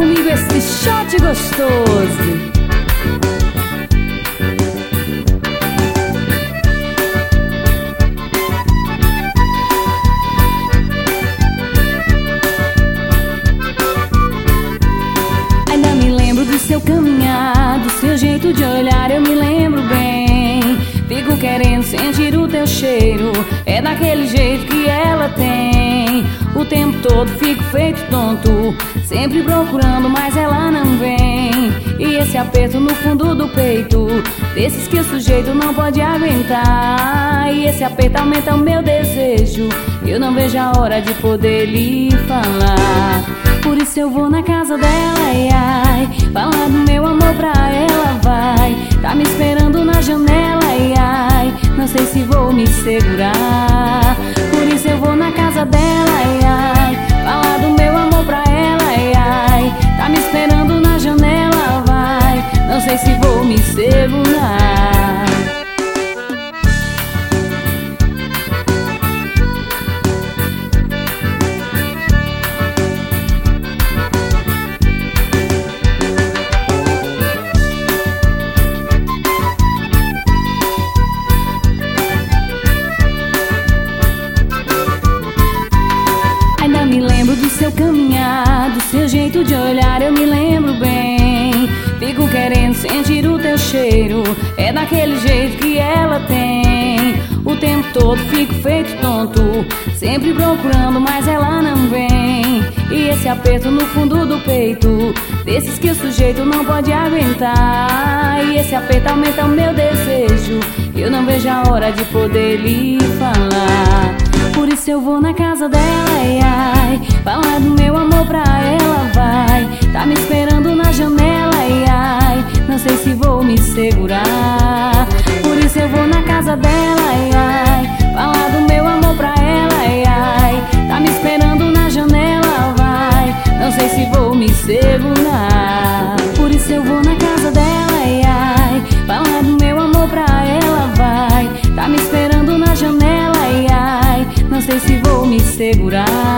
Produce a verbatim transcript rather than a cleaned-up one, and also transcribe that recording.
comigo esse shot gostoso. Do seu caminhar, do seu jeito de olhar, eu me lembro bem. Fico querendo sentir o teu cheiro, é daquele jeito que ela tem. O tempo todo fico feito tonto, sempre procurando, mas ela não vem. E esse aperto no fundo do peito, desses que o sujeito não pode aguentar. E esse aperto aumenta o meu desejo, eu não vejo a hora de poder lhe falar. Por isso eu vou na casa dela, ai, ai, falar do meu amor pra ela, vai. Tá me esperando na janela, ai, ai, não sei se vou me segurar. Por isso eu vou na casa dela, ai, ai, falar do meu amor pra ela, ai, ai, tá me esperando na janela, vai, não sei se vou me segurar. Me lembro do seu caminhar, do seu jeito de olhar, eu me lembro bem. Fico querendo sentir o teu cheiro, é daquele jeito que ela tem. O tempo todo fico feito tonto, sempre procurando, mas ela não vem. E esse aperto no fundo do peito, desses que o sujeito não pode aguentar. E esse aperto aumenta o meu desejo, eu não vejo a hora de poder lhe falar. Por isso eu vou na casa dela, ai, ai, falar do meu amor pra ela, vai. Tá me esperando na janela, ai, ai, não sei se vou me segurar. Por isso eu vou na casa dela, ai, ai, falar do meu amor pra ela, ai, ai, tá me esperando na janela, vai, não sei se vou me segurar. Por isso eu vou na casa dela, ai, ai, falar do meu amor pra ela, vai. Tá me esperando na janela, ai, ai, não sei se vou me segurar.